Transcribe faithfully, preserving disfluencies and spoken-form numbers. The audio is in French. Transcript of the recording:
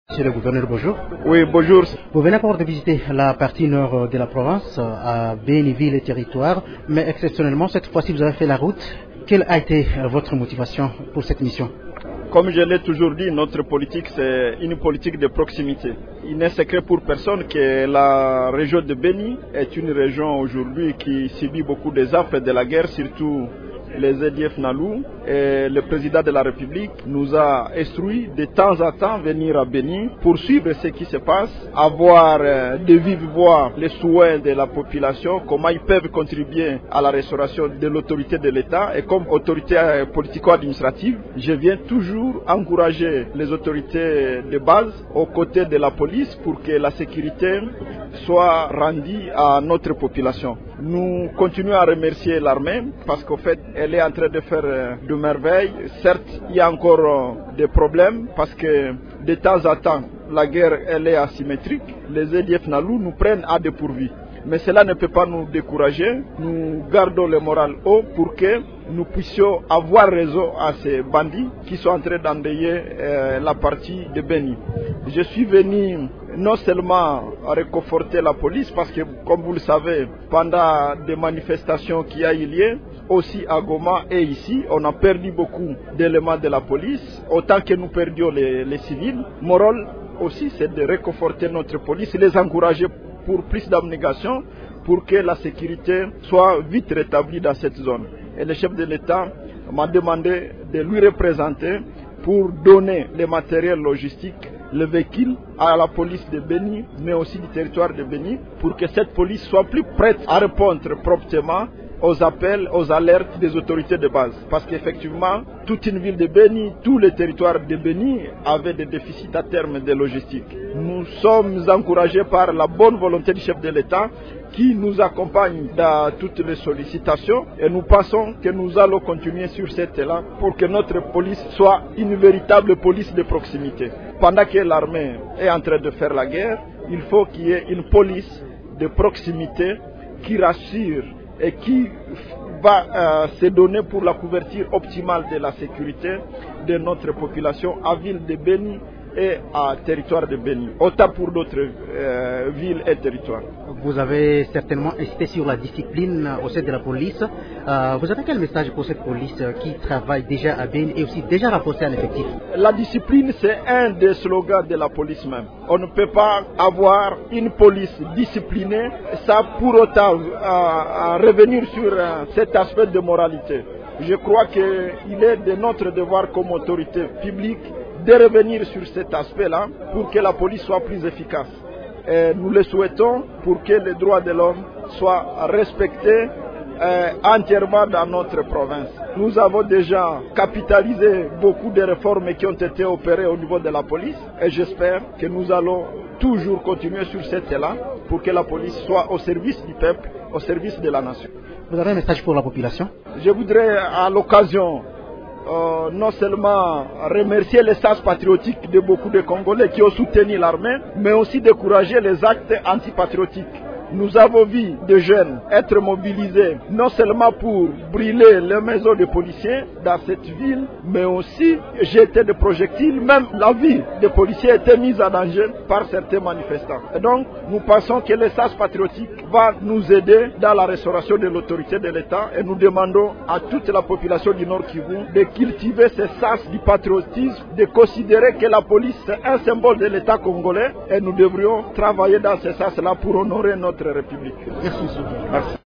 Monsieur le gouverneur, bonjour. Oui, bonjour. Vous venez encore de visiter la partie nord de la province, à Béni, ville et territoire, mais exceptionnellement, cette fois-ci, vous avez fait la route. Quelle a été votre motivation pour cette mission? Comme je l'ai toujours dit, notre politique, c'est une politique de proximité. Il n'est secret pour personne que la région de Béni est une région aujourd'hui qui subit beaucoup des affres de la guerre, surtout les E D F Nalou. Et le président de la République nous a instruit de temps en temps venir à Béni pour suivre ce qui se passe, avoir de vive voix les souhaits de la population, comment ils peuvent contribuer à la restauration de l'autorité de l'État. Et comme autorité politico-administrative, je viens toujours encourager les autorités de base aux côtés de la police pour que la sécurité soit rendue à notre population. Nous continuons à remercier l'armée parce qu'en fait, elle est en train de faire de merveilles. Certes, il y a encore des problèmes parce que de temps en temps, la guerre elle est asymétrique. Les E D F Nalou nous prennent à dépourvu. Mais cela ne peut pas nous décourager. Nous gardons le moral haut pour que nous puissions avoir raison à ces bandits qui sont en train d'enrayer euh, la partie de Béni. Je suis venu non seulement réconforter la police, parce que comme vous le savez, pendant des manifestations qui a eu lieu, aussi à Goma et ici, on a perdu beaucoup d'éléments de la police, autant que nous perdions les, les civils. Mon rôle aussi, c'est de réconforter notre police, les encourager pour plus d'abnégation, pour que la sécurité soit vite rétablie dans cette zone. Et le chef de l'État m'a demandé de lui représenter pour donner les matériels logistiques, le véhicule à la police de Béni, mais aussi du territoire de Béni, pour que cette police soit plus prête à répondre promptement aux appels, aux alertes des autorités de base. Parce qu'effectivement, toute une ville de Béni, tous les territoires de Béni avaient des déficits à terme de logistique. Nous sommes encouragés par la bonne volonté du chef de l'État qui nous accompagne dans toutes les sollicitations et nous pensons que nous allons continuer sur cette élan pour que notre police soit une véritable police de proximité. Pendant que l'armée est en train de faire la guerre, il faut qu'il y ait une police de proximité qui rassure et qui va euh, se donner pour la couverture optimale de la sécurité de notre population à ville de Béni et à territoire de Béni, autant pour d'autres euh, villes et territoires. Vous avez certainement insisté sur la discipline au sein de la police. Euh, vous avez quel message pour cette police qui travaille déjà à Béni et aussi déjà renforcée en effectif? La discipline, c'est un des slogans de la police même. On ne peut pas avoir une police disciplinée sans pour autant euh, revenir sur euh, cet aspect de moralité. Je crois qu'il est de notre devoir comme autorité publique de revenir sur cet aspect-là pour que la police soit plus efficace. Et nous le souhaitons pour que les droits de l'homme soient respectés euh, entièrement dans notre province. Nous avons déjà capitalisé beaucoup de réformes qui ont été opérées au niveau de la police et j'espère que nous allons toujours continuer sur cet élan pour que la police soit au service du peuple, au service de la nation. Vous avez un message pour la population? Je voudrais à l'occasion Euh, non seulement remercier les sens patriotiques de beaucoup de Congolais qui ont soutenu l'armée, mais aussi décourager les actes antipatriotiques. Nous avons vu des jeunes être mobilisés non seulement pour brûler les maisons des policiers dans cette ville, mais aussi jeter des projectiles. Même la vie des policiers était mise en danger par certains manifestants. Et donc, nous pensons que l'essence patriotique va nous aider dans la restauration de l'autorité de l'État et nous demandons à toute la population du Nord Kivu de cultiver ce sens du patriotisme, de considérer que la police est un symbole de l'État congolais et nous devrions travailler dans ce sens-là pour honorer notre République. Merci, monsieur. Merci.